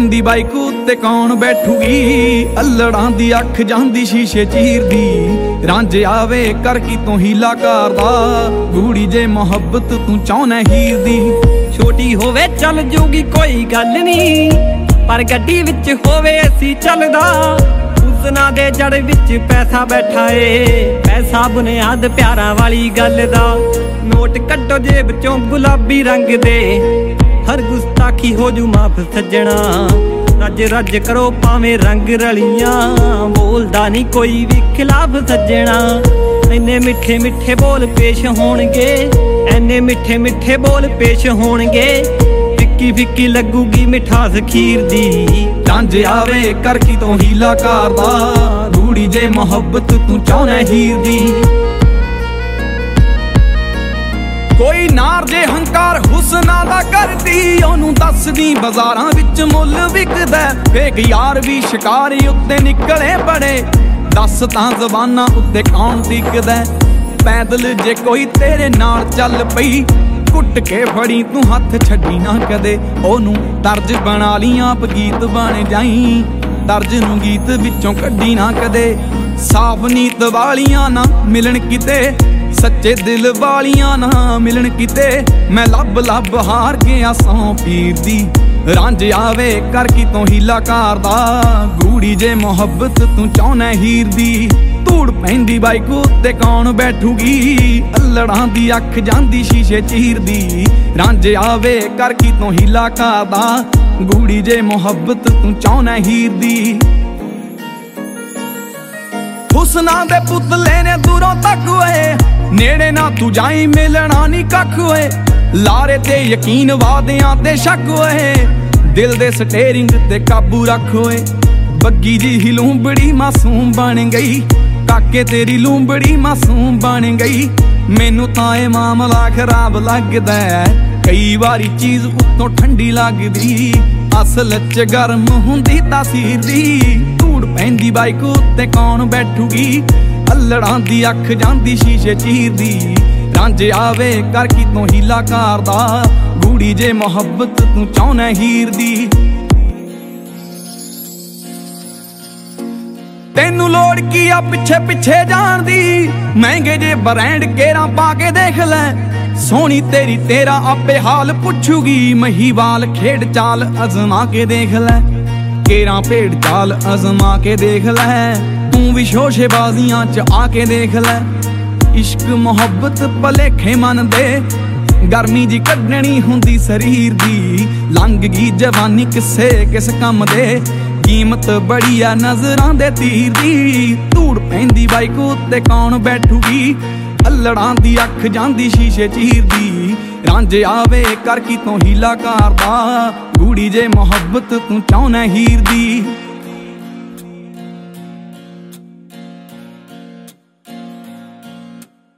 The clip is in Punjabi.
ਪੈਂਦੀ ਬਾਈਕ ਉੱਤੇ ਕੌਣ ਬੈਠੂਗੀ। ਅਲੜਾਂ ਦੀ ਅੱਖ ਜਾਂਦੀ ਸ਼ੀਸ਼ੇ ਚੀਰਦੀ। ਰਾਂਝੇ ਆਵੇ ਕਰ ਕੀ ਤੂੰ ਹੀਲਾ ਕਰਦਾ। ਗੂੜੀ ਜੇ ਮੁਹੱਬਤ ਤੂੰ ਚਾਹੁੰਨਾ ਹੀਰ ਦੀ। ਛੋਟੀ ਹੋਵੇ ਚੱਲ ਜੂਗੀ ਕੋਈ ਗੱਲ ਨੀ, ਪਰ ਗੱਡੀ ਵਿੱਚ ਹੋਵੇ ਅਸੀਂ ਚੱਲਦਾ। ਹੁਸਨਾ ਦੇ ਜੜ ਵਿੱਚ ਪੈਸਾ ਬੈਠਾ ਏ, ਪੈਸਾ ਬੁਨਿਆਦ ਪਿਆਰਾਂ ਵਾਲੀ ਗੱਲ ਦਾ। ਨੋਟ ਕੱਢੋ ਜੇਬ ਚੋਂ ਗੁਲਾਬੀ ਰੰਗ ਦੇ, ਹਰ ਗੁਸਤਾਖੀ ਹੋ ਜੂ ਮਾਫ ਸੱਜਣਾ। ਰੱਜ ਰੱਜ ਕਰੋ ਭਾਵੇਂ ਰੰਗ ਰਲੀਆਂ, ਬੋਲਦਾ ਨਹੀਂ ਕੋਈ ਵੀ ਖਿਲਾਫ ਸੱਜਣਾ। ਇੰਨੇ ਮਿੱਠੇ ਮਿੱਠੇ ਬੋਲ ਪੇਸ਼ ਹੋਣਗੇ, ਐਨੇ ਮਿੱਠੇ ਮਿੱਠੇ ਬੋਲ ਪੇਸ਼ ਹੋਣਗੇ। ਫਿੱਕੀ ਫਿੱਕੀ ਲੱਗੂਗੀ ਮਿਠਾਸ ਖੀਰ ਦੀ। ਰਾਂਝੇ ਆਵੇ ਕਰ ਕੀ ਤੂੰ ਹੀਲਾ ਕਰਦਾ। ਗੂੜੀ ਜੇ ਮੁਹੱਬਤ ਤੂੰ ਚਾਹੁੰਨਾ ਹੀਰ ਦੀ। ਕੋਈ ਨਾਰ ਜੇ ਹੰਕਾਰ ਹੁਸਨਾ ਦਾ ਕਰਦੀ, ਉਹਨੂੰ ਦੱਸਦੀ ਬਾਜ਼ਾਰਾਂ ਵਿੱਚ ਮੁੱਲ ਵਿਕਦਾ। ਫੇਕ ਯਾਰ ਵੀ ਸ਼ਿਕਾਰੀ ਉੱਤੇ ਨਿਕਲੇ ਬੜੇ, ਦੱਸ ਤਾਂ ਜ਼ਬਾਨਾਂ ਉੱਤੇ ਕੌਣ ਟਿਕਦਾ। ਪੈਦਲ ਜੇ ਕੋਈ ਤੇਰੇ ਨਾਲ ਚੱਲ ਪਈ, ਕੁੱਟ ਕੇ ਫੜੀ ਤੂੰ ਹੱਥ ਛੱਡੀ ਨਾ ਕਦੇ। ਉਹਨੂੰ ਤਰਜ ਬਣਾ ਲਈ ਆਪ ਗੀਤ ਬਣ ਜਾਈ, ਤਰਜ ਨੂੰ ਗੀਤ ਵਿੱਚੋਂ ਕੱਢੀ ਨਾ ਕਦੇ। ਸਾਫ ਨੀਤ ਵਾਲੀਆਂ ਨਾ ਮਿਲਣ ਕਿਤੇ, ਸੱਚੇ ਦਿਲ ਵਾਲੀਆਂ ਨਾ ਮਿਲਣ ਕਿਤੇ। ਮੈਂ ਲੱਭ ਲੱਭ ਹਾਰ ਗਿਆ ਸੌ ਪੀਰ ਦੀ। ਰਾਂਝੇ ਆਵੇ ਕਰ ਕੀ ਤੂੰ ਹੀਲਾ ਕਰਦਾ। ਗੂੜੀ ਜੇ ਮੁਹੱਬਤ ਤੂੰ ਚਾਹੁੰਨਾ ਹੀਰ ਦੀ। ਧੂੜ ਪੈਂਦੀ ਬਾਈਕ ਉੱਤੇ ਕੌਣ ਬੈਠੂਗੀ। ਅਲੜਾਂ ਦੀ ਅੱਖ ਜਾਂਦੀ ਸ਼ੀਸ਼ੇ ਚੀਰਦੀ। ਰਾਂਝੇ ਆਵੇ ਕਰ ਕੀ ਤੂੰ ਹੀਲਾ ਕਰਦਾ। ਗੂੜੀ ਜੇ ਮੁਹੱਬਤ ਤੂੰ ਚਾਹੁੰਨਾ ਹੀਰ ਦੀ। ਹੁਸਨਾ ਦੇ ਪੁਤਲੇ ਨੇ ਦੂਰੋਂ ਤੱਕ ਓਏ, ਨੇੜੇ ਨਾ ਤੂੰ ਜਾਈ ਮਿਲਣਾ ਨੀ ਕੱਖ ਓਏ। ਲਾਰੇ ਤੇ ਯਕੀਨ ਵਾਦਿਆਂ ਤੇ ਸ਼ੱਕ ਓਏ, ਦਿਲ ਦੇ ਸਟੇਰਿੰਗ ਤੇ ਕਾਬੂ ਰੱਖ ਓਏ। ਬੱਗੀ ਜੀ ਹੀ ਲੂੰਬੜੀ ਮਾਸੂਮ ਬਣ ਗਈ, ਕਾਕੇ ਤੇਰੀ ਲੂੰਬੜੀ ਮਾਸੂਮ ਬਣ ਗਈ। ਮੈਨੂੰ ਤਾਂ ਇਹ ਮਾਮਲਾ ਖਰਾਬ ਲੱਗਦਾ। ਕਈ ਵਾਰੀ ਚੀਜ਼ ਉੱਤੋਂ ਠੰਡੀ ਲੱਗਦੀ, ਅਸਲ 'ਚ ਗਰਮ ਹੁੰਦੀ ਤਾਸੀਰ ਦੀ। ਧੂੜ ਪੈਂਦੀ ਬਾਈਕ ਉੱਤੇ ਕੌਣ ਬੈਠੂਗੀ। ਅਲੜਾਂ ਦੀ ਅੱਖ ਜਾਂਦੀ ਸ਼ੀਸ਼ੇ ਚੀਰਦੀ। ਰਾਂਝੇ ਆਵੇ ਕਰ ਕੀ ਤੂੰ ਹੀਲਾ ਕਰਦਾ। ਗੂੜੀ ਜੇ ਮੁਹੱਬਤ ਤੂੰ ਚਾਹੁੰਨਾ ਹੀਰ ਦੀ। ਤੈਨੂੰ ਲੋੜ ਕੀ ਆ ਪਿੱਛੇ ਪਿੱਛੇ ਜਾਣ ਦੀ। ਮਹਿੰਗੇ ਜੇ ਬ੍ਰਾਂਡ ਕੇਰਾਂ ਪਾ ਕੇ ਦੇਖ ਲੈ, ਸੋਹਣੀ ਤੇਰੀ ਤੇਰਾ ਆਪੇ ਹਾਲ ਪੁੱਛੂਗੀ। ਮਹੀਵਾਲ ਖੇਡ ਚਾਲ ਅਜ਼ਮਾ ਕੇ ਦੇਖ ਲੈ, ਕੇਰਾਂ ਭੇਡ ਚਾਲ ਅਜ਼ਮਾ ਕੇ ਦੇਖ ਲੈ। ਤੂੰ ਵੀ ਸ਼ੋਸ਼ੇਬਾਜ਼ੀਆਂ 'ਚ ਆ ਕੇ ਦੇਖ ਲੈ। ਇਸ਼ਕ ਮੁਹੱਬਤ ਭਲੇਖੇ ਮਨ ਦੇ, ਗਰਮੀ ਜੀ ਕੱਢਣੀ ਹੁੰਦੀ ਸਰੀਰ ਦੀ। ਲੰਘ ਗਈ ਜਵਾਨੀ ਕਿਸੇ ਕਿਸ ਕੰਮ ਦੇ, ਕੀਮਤ ਬੜੀ ਆ ਨਜ਼ਰਾਂ ਦੇ ਤੀਰ ਦੀ। ਧੂੜ ਪੈਂਦੀ ਬਾਈਕ ਉੱਤੇ ਕੌਣ ਬੈਠੂਗੀ। ਅਲੜਾਂ ਦੀ ਅੱਖ ਜਾਂਦੀ ਸ਼ੀਸ਼ੇ ਚੀਰਦੀ। ਰਾਂਝੇ ਆਵੇ ਕਰ ਕੀ ਤੂੰ ਹੀਲਾ ਕਰਦਾ। ਗੂੜੀ ਜੇ ਮੁਹੱਬਤ ਤੂੰ ਚਾਹੁੰਨਾ ਹੀਰ ਦੀ।